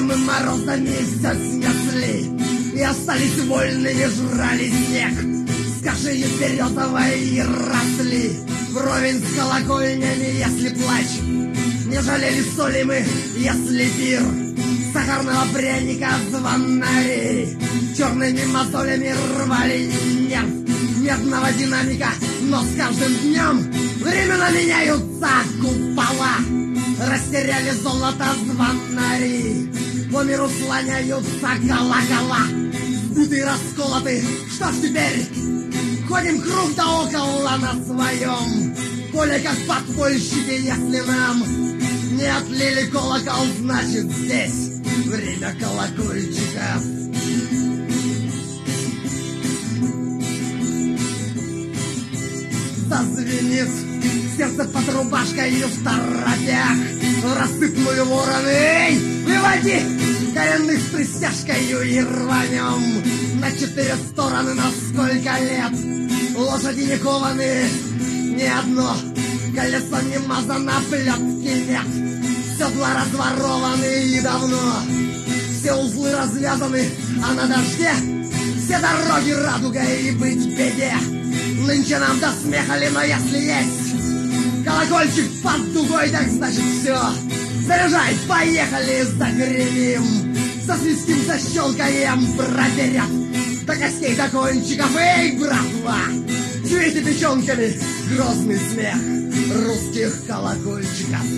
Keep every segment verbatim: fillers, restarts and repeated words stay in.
мы морозами все снесли, и остались вольными, жрали снег. С кашей березовой росли, вровень с колокольнями, если плач. Не жалели соли мы, если пир, сахарного пряника звонари. Черными мозолями рвали нерв медного динамика, но с каждым днем времена меняются, купола растеряли золото звонари. По миру слоняются колокола, сбиты и расколоты. Что ж теперь? Ходим круг да около на своем поле, как подпольщики, если нам не отлили колокол, значит здесь время колокольчиков. Зазвенит сердце под рубашкой в торопях, рассыпную вороны, эй, выводи коленных с пристяжкою и рванем на четыре стороны на сколько лет. Лошади не кованы, ни одно колесо не мазано, плетки нет. Седла разворованы и давно, все узлы развязаны, а на дожде все дороги радугой и быть в беде. Нынче нам до смеха ли, но если есть колокольчик под дугой, так значит все. Заряжай, поехали, загремим, засвистим, защелкаем, проверят до костей, до кончиков. Эй, братва, чуете печенками грозный смех русских колокольчиков?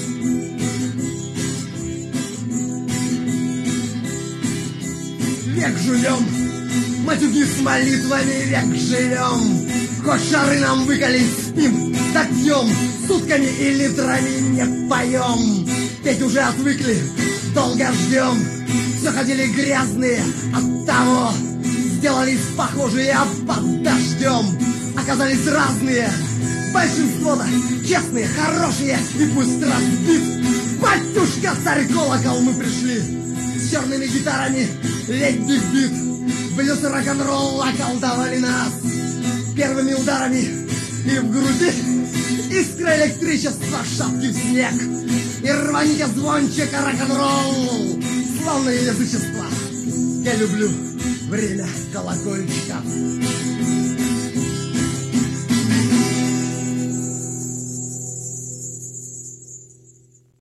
Век живем, матюги с молитвами, век живем. Хоть шары нам выколи, спим, так пьем, сутками и литрами не поем. Петь уже отвыкли, долго ждем. Все ходили грязные, от того сделались похожие, а под дождем оказались разные. Большинство-то честные, хорошие, и пусть разбит батюшка царь колокол, мы пришли с черными гитарами, летних бит. Блюз и рок-н-ролл околдовали нас первыми ударами, и в груди искра электричества, шапки в снег, и рваните звончика рок-н-ролл, славное язычество. Я люблю время колокольчиков.